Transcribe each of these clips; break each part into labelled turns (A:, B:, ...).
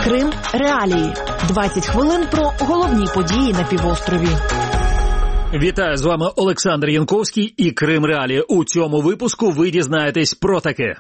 A: Крим реалії. 20 хвилин про головні події на півострові.
B: Вітаю, з вами Олександр Янковський і Крим реалії. У цьому випуску ви дізнаєтесь про таке.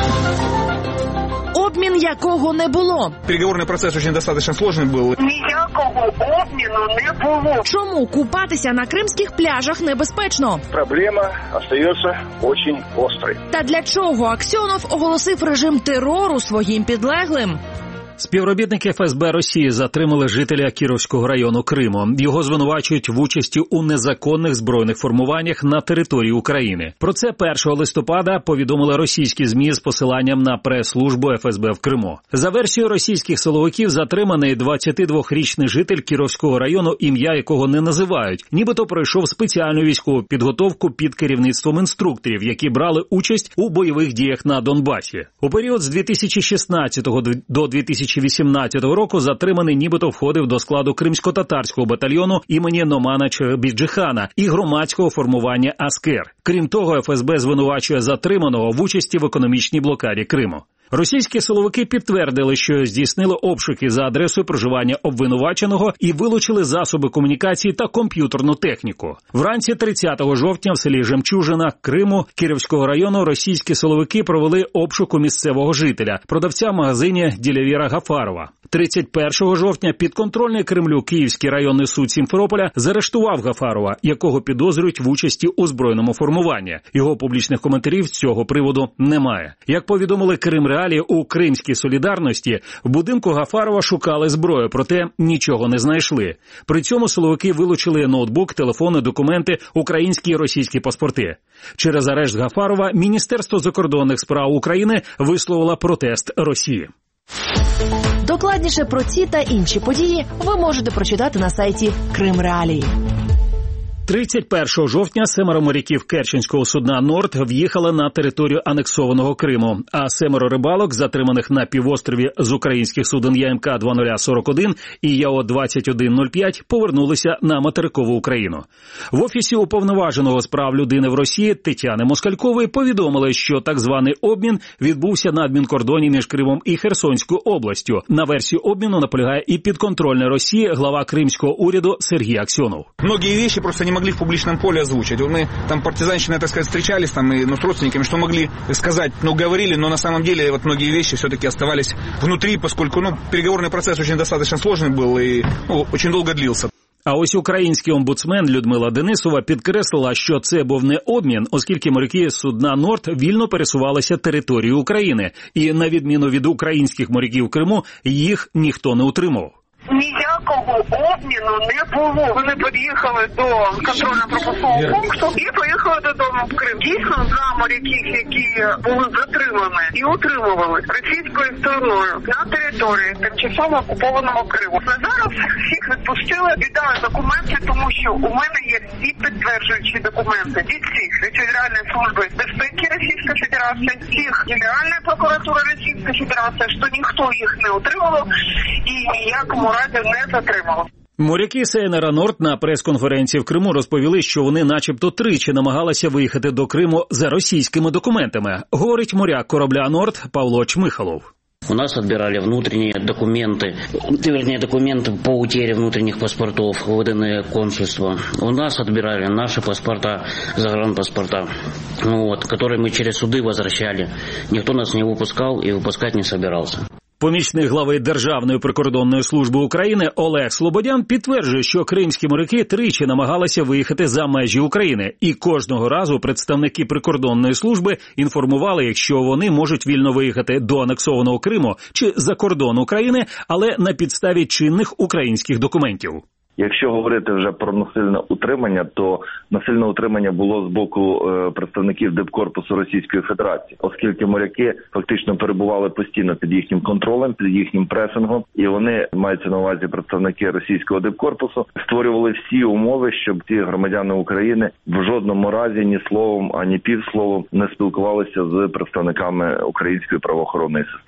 B: Обмін якого не було.
C: Переговорний процес дуже достатньо складний був.
D: Ніякого обміну не було.
A: Чому купатися на кримських пляжах небезпечно?
E: Проблема остається дуже гострою.
A: Та для чого Аксьонов оголосив режим терору своїм підлеглим?
B: Співробітники ФСБ Росії затримали жителя Кіровського району Криму. Його звинувачують в участі у незаконних збройних формуваннях на території України. Про це 1 листопада повідомили російські ЗМІ з посиланням на прес-службу ФСБ в Криму. За версією російських силовиків, затриманий 22-річний житель Кіровського району, ім'я якого не називають, нібито пройшов спеціальну військову підготовку під керівництвом інструкторів, які брали участь у бойових діях на Донбасі. У період з 2016 до 2018 року затриманий нібито входив до складу кримсько-татарського батальйону імені Номана Чебіджихана і громадського формування Аскер. Крім того, ФСБ звинувачує затриманого в участі в економічній блокаді Криму. Російські силовики підтвердили, що здійснили обшуки за адресою проживання обвинуваченого і вилучили засоби комунікації та комп'ютерну техніку. Вранці 30 жовтня в селі Жемчужина Криму Кіровського району російські силовики провели обшук у місцевого жителя, продавця в магазині Ділявіра Гафарова. 31 жовтня підконтрольний Кремлю Київський районний суд Сімферополя заарештував Гафарова, якого підозрюють в участі у збройному формуванні. Його публічних коментарів з цього приводу немає. Як повідомили Крим реалії, у Кримській солідарності в будинку Гафарова шукали зброю, проте нічого не знайшли. При цьому силовики вилучили ноутбук, телефони, документи, українські і російські паспорти. Через арешт Гафарова Міністерство закордонних справ України висловило протест Росії.
A: Докладніше про ці та інші події ви можете прочитати на сайті Крим реалії.
B: 31 жовтня 7 моряків Керченського судна «Норд» в'їхали на територію анексованого Криму, а 7 рибалок, затриманих на півострові з українських суден ЯМК-2041 і ЯО-2105, повернулися на материкову Україну. В Офісі уповноваженого з прав людини в Росії Тетяни Москалькової повідомили, що так званий обмін відбувся на адмінкордоні між Кримом і Херсонською областю. На версію обміну наполягає і підконтрольний Росії глава кримського уряду Сергій Аксьонов.
C: Многие вещи просто не могли в публичном поле озвучить. Вот мы там партизанщиной, так сказать, встречались там и с родственниками, что могли сказать, говорили, но на самом деле вот многие вещи все-таки оставались внутри, поскольку переговорный процесс очень достаточно сложный был и очень долго длился.
B: А ось український омбудсмен Людмила Денисова підкреслила, що це був не обмін, оскільки моряки з судна «Норд» вільно пересувалися територією України. І на відміну від українських моряків в Криму, їх ніхто не утримував.
D: Ніякого обміну не було. Вони під'їхали до контрольно-пропускного пункту і поїхали додому в Крим. Дійсно, за моряків, які були затримані і утримували російською стороною на території тимчасово окупованого Криму. На зараз всіх відпустили, віддали документи, тому що у мене є всі підтверджуючі документи від всіх, від Федеральної служби безпеки Російської Федерації, всіх Генеральної прокуратури Російської Федерації, що ніхто їх не утримував і ніякому не затримало.
B: Моряки сейнера «Норд» на прес-конференції в Криму розповіли, що вони начебто тричі намагалися виїхати до Криму за російськими документами, говорить моряк корабля «Норд» Павло Чмихалов.
F: У нас отбирали внутренние документы, вернее, документы по утере внутренних паспортов, выданные консульством. У нас отбирали наши паспорта, загранпаспорта, которые мы через суды возвращали. Никто нас не выпускал и выпускать не собирался.
B: Помічник глави Державної прикордонної служби України Олег Слободян підтверджує, що кримські моряки тричі намагалися виїхати за межі України. І кожного разу представники прикордонної служби інформували, якщо вони можуть вільно виїхати до анексованого Криму чи за кордон України, але на підставі чинних українських документів.
E: Якщо говорити вже про насильне утримання, то насильне утримання було з боку представників дипкорпусу Російської Федерації, оскільки моряки фактично перебували постійно під їхнім контролем, під їхнім пресингом, і вони, мається на увазі представники російського дипкорпусу, створювали всі умови, щоб ті громадяни України в жодному разі ні словом, ані півсловом не спілкувалися з представниками української правоохоронної системи.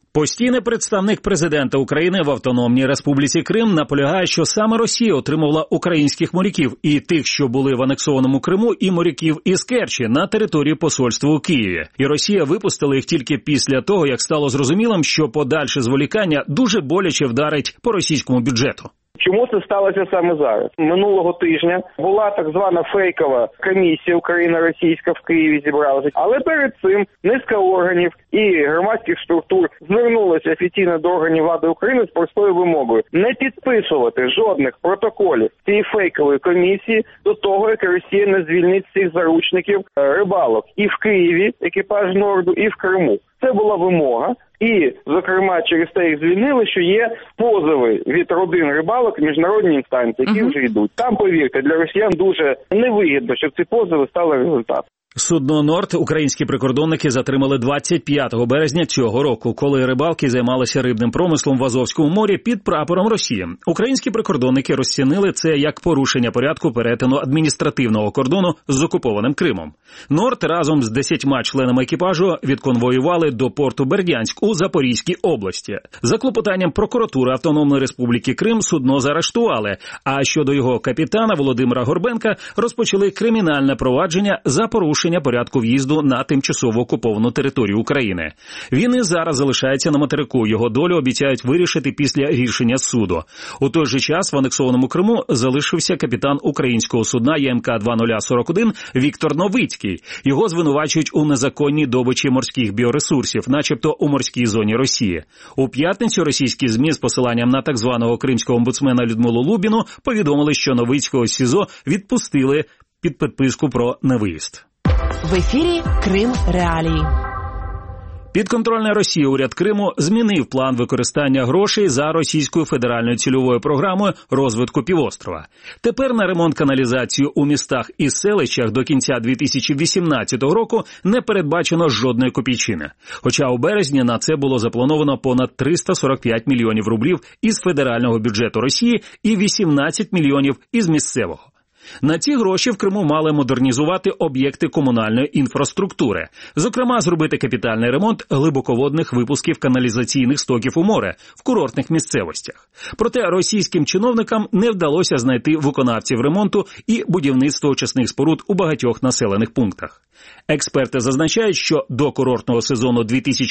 B: Постійний представник президента України в Автономній Республіці Крим наполягає, що саме Росія отримувала українських моряків і тих, що були в анексованому Криму, і моряків із Керчі на території посольства у Києві. І Росія випустила їх тільки після того, як стало зрозумілим, що подальше зволікання дуже боляче вдарить по російському бюджету.
G: Чому це сталося саме зараз? Минулого тижня була так звана фейкова комісія Україно-російська в Києві зібралася, але перед цим низка органів і громадських структур звернулися офіційно до органів влади України з простою вимогою не підписувати жодних протоколів цієї фейкової комісії до того, як Росія не звільнить всіх заручників рибалок і в Києві, екіпаж Норду, і в Криму. Це була вимога. І, зокрема, через те їх звільнили, що є позови від родин рибалок в міжнародні інстанції, які вже йдуть. Там, повірте, для росіян дуже невигідно, щоб ці позови стали результатом.
B: Судно «Норд» українські прикордонники затримали 25 березня цього року, коли рибалки займалися рибним промислом в Азовському морі під прапором Росії. Українські прикордонники розцінили це як порушення порядку перетину адміністративного кордону з окупованим Кримом. «Норд» разом з 10 членами екіпажу відконвоювали до порту Бердянськ у Запорізькій області. За клопотанням прокуратури Автономної Республіки Крим судно заарештували, а щодо його капітана Володимира Горбенка розпочали кримінальне провадження за порушення порядку в'їзду на тимчасово окуповану територію України. Він і зараз залишається на материку. Його долю обіцяють вирішити після рішення суду. У той же час в анексованому Криму залишився капітан українського судна ЄМК-2041 Віктор Новицький. Його звинувачують у незаконній добичі морських біоресурсів, начебто у морській зоні Росії. У п'ятницю російські ЗМІ з посиланням на так званого кримського омбудсмена Людмилу Лубіну повідомили, що Новицького з СІЗО відпустили під підписку про невиїзд.
A: В ефірі Крим Реалії.
B: Підконтрольна Росії уряд Криму змінив план використання грошей за Російською федеральною цільовою програмою розвитку півострова. Тепер на ремонт каналізації у містах і селищах до кінця 2018 року не передбачено жодної копійчини. Хоча у березні на це було заплановано понад 345 мільйонів рублів із федерального бюджету Росії і 18 мільйонів із місцевого. На ці гроші в Криму мали модернізувати об'єкти комунальної інфраструктури, зокрема зробити капітальний ремонт глибоководних випусків каналізаційних стоків у море в курортних місцевостях. Проте російським чиновникам не вдалося знайти виконавців ремонту і будівництва очисних споруд у багатьох населених пунктах. Експерти зазначають, що до курортного сезону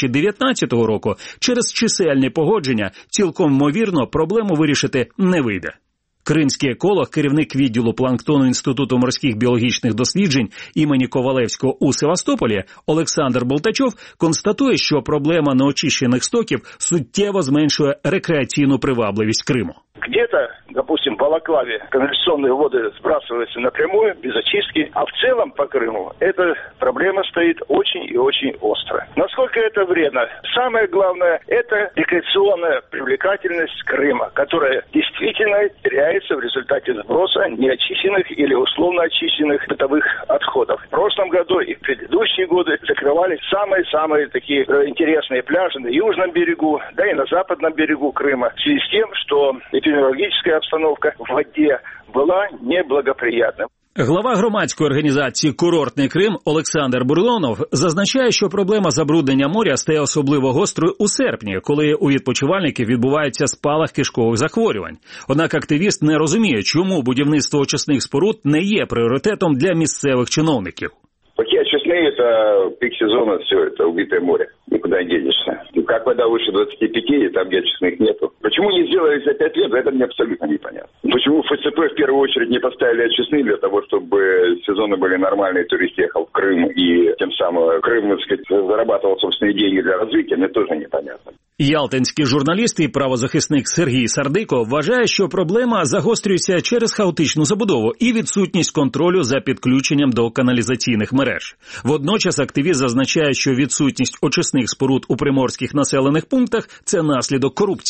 B: 2019 року через чисельні погодження цілком ймовірно проблему вирішити не вийде. Кримський еколог, керівник відділу планктону Інституту морських біологічних досліджень імені Ковалевського у Севастополі Олександр Болтачов констатує, що проблема неочищених стоків суттєво зменшує рекреаційну привабливість Криму.
H: Где-то, допустим, в Балаклаве канализационные воды сбрасываются напрямую, без очистки, а в целом по Крыму эта проблема стоит очень и очень остро. Насколько это вредно? Самое главное – это рекреационная привлекательность Крыма, которая действительно теряется в результате сброса неочищенных или условно очищенных бытовых отходов. В прошлом году и в предыдущие годы закрывались самые-самые такие интересные пляжи на южном берегу, да и на западном берегу Крыма, в связи с тем, что эпидемиологическая обстановка в воде была неблагоприятна.
B: Глава громадської організації «Курортний Крим» Олександр Бурлонов зазначає, що проблема забруднення моря стає особливо гострою у серпні, коли у відпочивальників відбувається спалах кишкових захворювань. Однак активіст не розуміє, чому будівництво очисних споруд не є пріоритетом для місцевих чиновників.
I: Поки очисні – це пік сезону, все, це убите море. Никуда не денешься. Как вода выше 25, там, где очистных нету. Почему не сделали за 5 лет, это мне абсолютно непонятно. Почему ФСП в первую очередь не поставили очистные для того, чтобы сезоны были нормальные, турист ехал в Крым и тем самым Крым, так сказать, зарабатывал собственные деньги для развития, мне тоже непонятно.
B: Ялтинський журналіст і правозахисник Сергій Сардико вважає, що проблема загострюється через хаотичну забудову і відсутність контролю за підключенням до каналізаційних мереж. Водночас активіст зазначає, що відсутність очисних споруд у приморських населених пунктах – це наслідок корупції.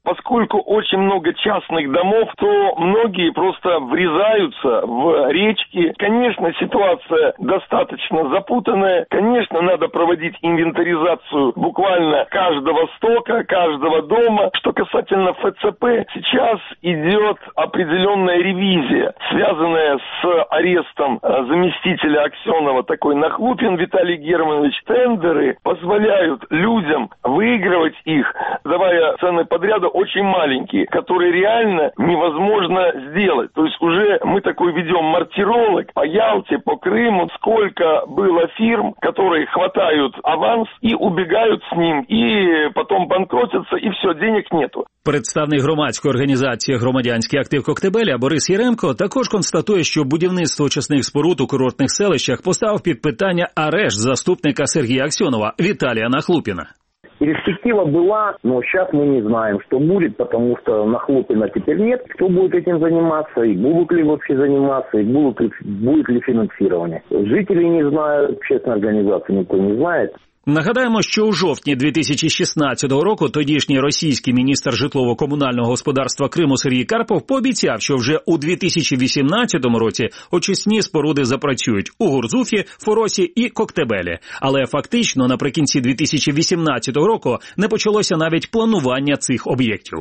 J: Поскольку очень много частных домов, то многие просто врезаются в речки. Конечно, ситуация достаточно запутанная. Конечно, надо проводить инвентаризацию буквально каждого стока, каждого дома. Что касательно ФЦП, сейчас идет определенная ревизия, связанная с арестом заместителя Аксенова, такой Нахлупин Виталий Германович. Тендеры позволяют людям выигрывать их, давая цены подряда очень маленькие, которые реально невозможно сделать. То есть уже мы такой ведем мартиролог по Ялте, по Крыму, сколько было фирм, которые хватают аванс и убегают с ним, и потом банкротятся, и все, денег нету.
B: Представник громадської організації «Громадянський актив Коктебеля» Борис Єремко також констатує, що будівництво очисних споруд у курортних селищах поставив під питання арешт заступника Сергія Аксьонова Віталія Нахлупіна.
K: Перспектива была, но сейчас мы не знаем, что будет, потому что Нахлупина теперь нет. Кто будет этим заниматься, и будут ли вообще заниматься, и будет ли финансирование. Жители не знают, общественная организация никто не знает.
B: Нагадаємо, що у жовтні 2016 року тодішній російський міністр житлово-комунального господарства Криму Сергій Карпов пообіцяв, що вже у 2018 році очисні споруди запрацюють у Гурзуфі, Форосі і Коктебелі. Але фактично наприкінці 2018 року не почалося навіть планування цих об'єктів.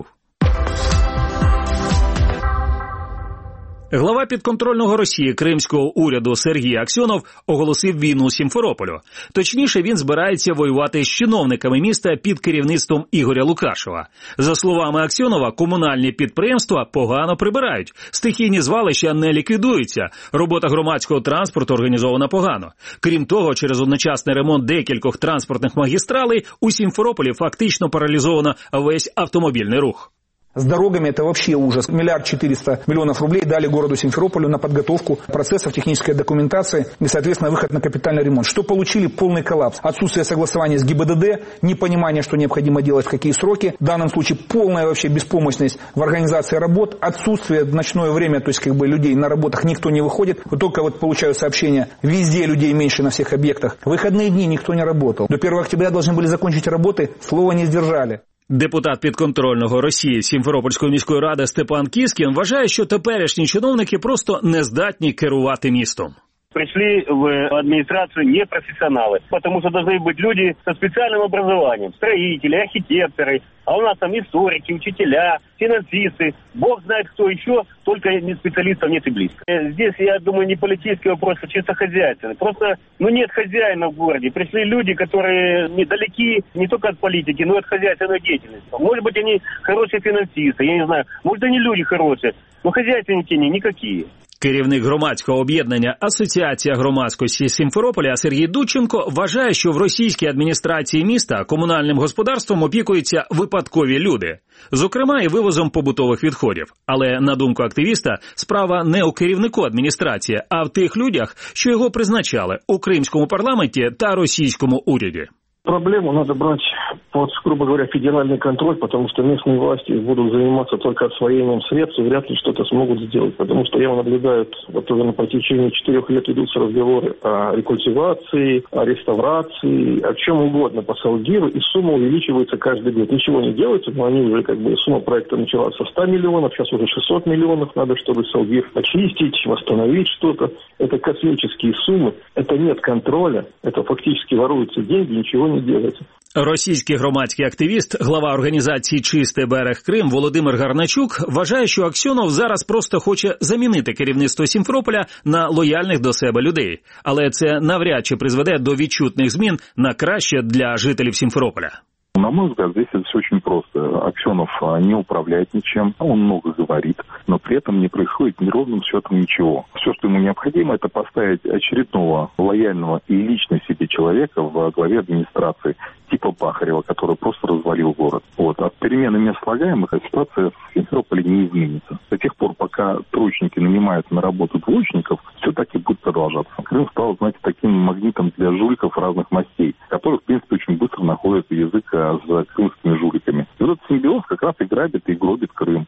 B: Глава підконтрольного Росії кримського уряду Сергій Аксьонов оголосив війну Сімферополю. Точніше, він збирається воювати з чиновниками міста під керівництвом Ігоря Лукашева. За словами Аксьонова, комунальні підприємства погано прибирають, стихійні звалища не ліквідуються, робота громадського транспорту організована погано. Крім того, через одночасний ремонт декількох транспортних магістралей у Сімферополі фактично паралізовано весь автомобільний рух.
C: С дорогами это вообще ужас. 1 400 000 000 рублей дали городу Симферополю на подготовку процессов технической документации и, соответственно, выход на капитальный ремонт. Что получили? Полный коллапс. Отсутствие согласования с ГИБДД, непонимание, что необходимо делать, в какие сроки. В данном случае полная вообще беспомощность в организации работ, отсутствие в ночное время, то есть людей на работах никто не выходит. Вот только получаю сообщения, везде людей меньше на всех объектах. В выходные дни никто не работал. До 1 октября должны были закончить работы, слова не сдержали.
B: Депутат підконтрольного Росії Сімферопольської міської ради Степан Кіскін вважає, що теперішні чиновники просто не здатні керувати містом.
L: Пришли в администрацию непрофессионалы, потому что должны быть люди со специальным образованием, строители, архитекторы, а у нас там историки, учителя, финансисты, бог знает кто еще, только специалистов нет и близко. Здесь, я думаю, не политический вопрос, а чисто хозяйственный. Просто, нет хозяина в городе. Пришли люди, которые недалеки не только от политики, но и от хозяйственной деятельности. Может быть, они хорошие финансисты, я не знаю, может, они люди хорошие, но хозяйственники никакие.
B: Керівник громадського об'єднання «Асоціація громадськості Сімферополя» Сергій Дудченко вважає, що в російській адміністрації міста комунальним господарством опікуються випадкові люди, зокрема і вивозом побутових відходів. Але, на думку активіста, справа не у керівнику адміністрації, а в тих людях, що його призначали у кримському парламенті та російському уряді.
M: Проблему надо брать под, грубо говоря, федеральный контроль, потому что местные власти будут заниматься только освоением средств и вряд ли что-то смогут сделать, потому что я наблюдаю, вот уже на протяжении 4 лет ведутся разговоры о рекультивации, о реставрации, о чем угодно по Салгиру, и сумма увеличивается каждый год. Ничего не делается, но они уже сумма проекта началась со 100 миллионов, сейчас уже 600 миллионов надо, чтобы Салгир очистить, восстановить что-то. Это космические суммы, это нет контроля, это фактически воруются деньги, ничего не делается.
B: Російський громадський активіст, глава організації «Чистий берег Крим» Володимир Гарначук вважає, що Аксьонов зараз просто хоче замінити керівництво Сімферополя на лояльних до себе людей. Але це навряд чи призведе до відчутних змін на краще для жителів Сімферополя.
N: На мой взгляд, здесь все очень просто. Аксьонов не управляет ничем, он много говорит, но при этом не происходит ровным счетом ничего. Все, что ему необходимо, это поставить очередного лояльного и лично себе человека в главе администрации, типа Бахарева, который просто развалил город. От перемены мест слагаемых ситуация в Симферополе не изменится. До тех пор, пока троечники нанимают на работу двоечников, все так и будет продолжаться. Крым стал, таким магнитом для жуликов разных мастей, которые, в принципе, очень быстро находят язык с крымскими жуликами. И этот симбиоз как раз и грабит и гробит Крым.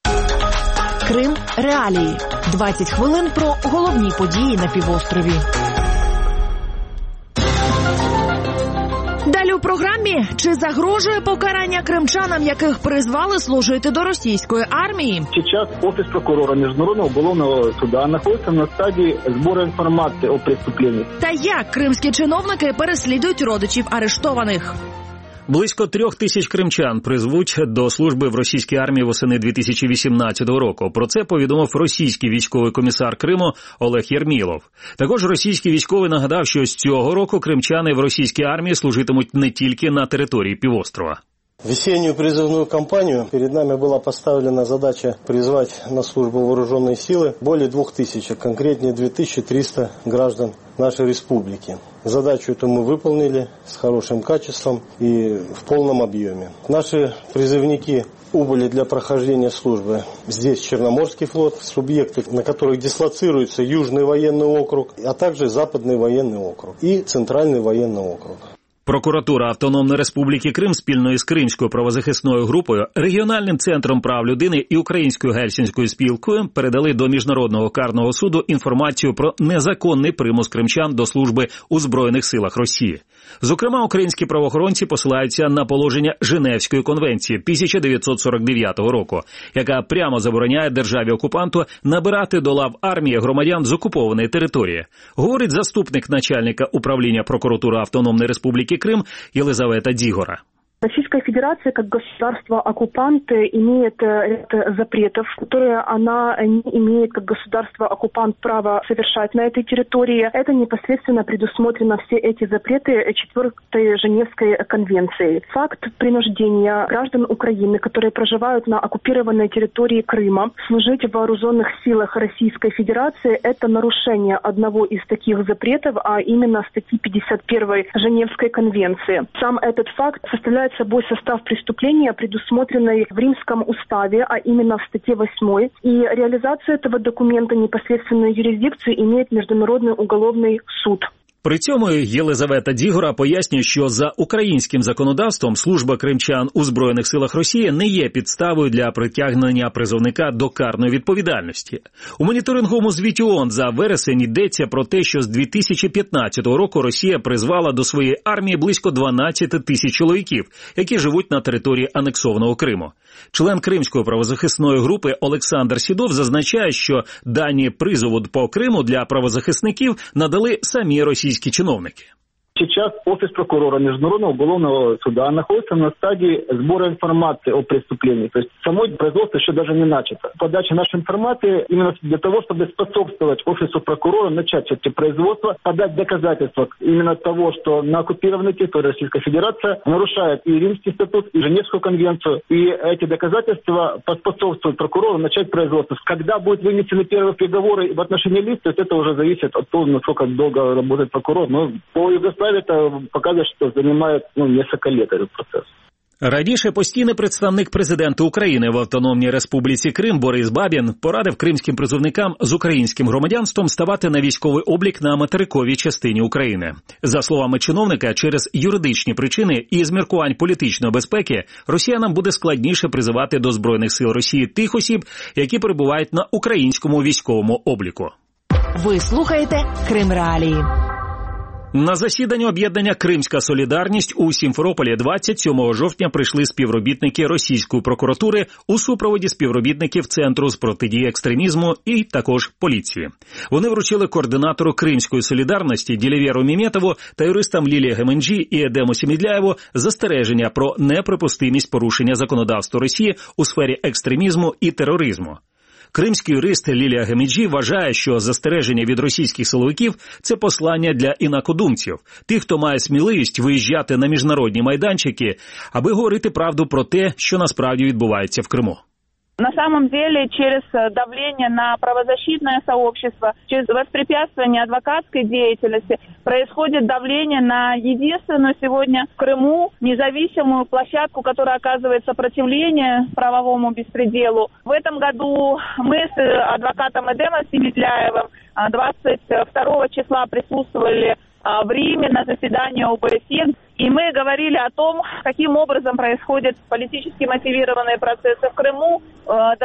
A: Крим. Реалії. 20 хвилин про головні події на півострові. Далі у програмі, чи загрожує покарання кримчанам, яких призвали служити до російської армії?
M: Сейчас офис прокурора Международного уголовного суда находится на стадии сбора информации о преступлении.
A: Та як кримські чиновники переслідують родичів арештованих?
B: Близько 3000 кримчан призвуть до служби в російській армії восени 2018 року. Про це повідомив російський військовий комісар Криму Олег Єрмілов. Також російський військовий нагадав, що з цього року кримчани в російській армії служитимуть не тільки на території півострова.
O: Весеннюю призывную кампанию перед нами была поставлена задача призвать на службу вооруженные силы более 2000, конкретнее 2300 граждан нашей республики. Задачу эту мы выполнили с хорошим качеством и в полном объеме. Наши призывники убыли для прохождения службы. Здесь Черноморский флот, субъекты, на которых дислоцируется Южный военный округ, а также Западный военный округ и Центральный военный округ.
B: Прокуратура Автономної Республіки Крим спільно із Кримською правозахисною групою, Регіональним центром прав людини і Українською Гельсінською спілкою передали до Міжнародного карного суду інформацію про незаконний примус кримчан до служби у Збройних силах Росії. Зокрема, українські правоохоронці посилаються на положення Женевської конвенції 1949 року, яка прямо забороняє державі-окупанту набирати до лав армії громадян з окупованої території, говорить заступник начальника управління прокуратури Автономної Республіки Крым Елизавета Дигора.
P: Российская Федерация как государство-оккупант имеет ряд запретов, которые она не имеет как государство-оккупант права совершать на этой территории. Это непосредственно предусмотрено все эти запреты 4-й Женевской конвенцией. Факт принуждения граждан Украины, которые проживают на оккупированной территории Крыма, служить в вооруженных силах Российской Федерации – это нарушение одного из таких запретов, а именно статьи 51 Женевской конвенции. Сам этот факт составляет собой состав преступления, предусмотренный в Римском уставе, а именно в статье 8. И реализация этого документа непосредственную юрисдикцию имеет Международный уголовный суд.
B: При цьому Єлизавета Дігора пояснює, що за українським законодавством служба кримчан у Збройних силах Росії не є підставою для притягнення призовника до карної відповідальності. У моніторинговому звіті ООН за вересень йдеться про те, що з 2015 року Росія призвала до своєї армії близько 12 тисяч чоловіків, які живуть на території анексованого Криму. Член Кримської правозахисної групи Олександр Сідов зазначає, що дані призову по Криму для правозахисників надали самі російські чиновники.
M: Сейчас офис прокурора Международного уголовного суда находится на стадии сбора информации о преступлении. То есть само производство еще даже не начато. Подача нашей информации именно для того, чтобы способствовать офису прокурора начать эти производства, подать доказательства именно того, что на оккупированной территории Российская Федерация нарушает и Римский статут, и Женевскую конвенцию. И эти доказательства поспособствуют прокурору начать производство. Когда будут вынесены первые приговоры в отношении лиц, то есть это уже зависит от того, насколько долго работает прокурор. Но по Югославии это показывает, что занимает несколько лет этот процесс.
B: Раніше постійний представник президента України в Автономній Республіці Крим Борис Бабін порадив кримським призовникам з українським громадянством ставати на військовий облік на материковій частині України. За словами чиновника, через юридичні причини і з міркувань політичної безпеки росіянам буде складніше призивати до Збройних сил Росії тих осіб, які перебувають на українському військовому обліку.
A: Ви слухаєте Крим Реалії.
B: На засідання об'єднання «Кримська солідарність» у Сімферополі 27 жовтня прийшли співробітники російської прокуратури у супроводі співробітників Центру з протидії екстремізму і також поліції. Вони вручили координатору «Кримської солідарності» Ділєвєру Міметову та юристам Лілії Геменджі і Едему Сімідляєву застереження про неприпустимість порушення законодавства Росії у сфері екстремізму і тероризму. Кримський юрист Лілія Гемеджі вважає, що застереження від російських силовиків – це послання для інакодумців, тих, хто має сміливість виїжджати на міжнародні майданчики, аби говорити правду про те, що насправді відбувається в Криму.
Q: На самом деле, через давление на правозащитное сообщество, через воспрепятствование адвокатской деятельности происходит давление на единственную сегодня в Крыму независимую площадку, которая оказывает сопротивление правовому беспределу. В этом году мы с адвокатом Эдемом Симедляевым 22 числа присутствовали в Риме на заседании ОБСЕ, и мы говорили о том, каким образом происходят политически мотивированные процессы в Крыму,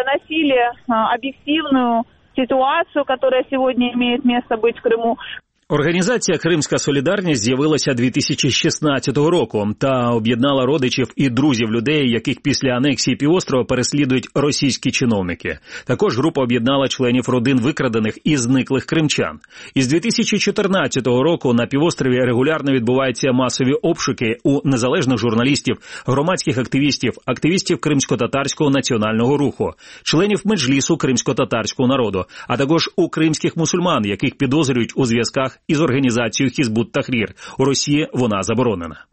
Q: доносили объективную ситуацию, которая сегодня имеет место быть в Крыму.
B: Організація «Кримська солідарність» з'явилася 2016 року та об'єднала родичів і друзів людей, яких після анексії півострова переслідують російські чиновники. Також група об'єднала членів родин викрадених і зниклих кримчан. Із 2014 року на півострові регулярно відбуваються масові обшуки у незалежних журналістів, громадських активістів, активістів кримсько-татарського національного руху, членів меджлісу кримсько-татарського народу, а також у кримських мусульман, яких підозрюють у зв'язках із організацією Хізбут Тахрір. У Росії вона заборонена.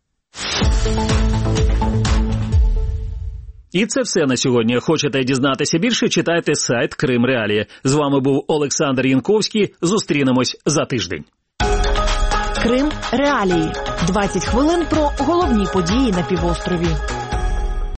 B: І це все на сьогодні. Хочете дізнатися більше? Читайте сайт Крим Реалії. З вами був Олександр Янковський. Зустрінемось за тиждень.
A: Крим Реалії. 20 хвилин про головні події на півострові.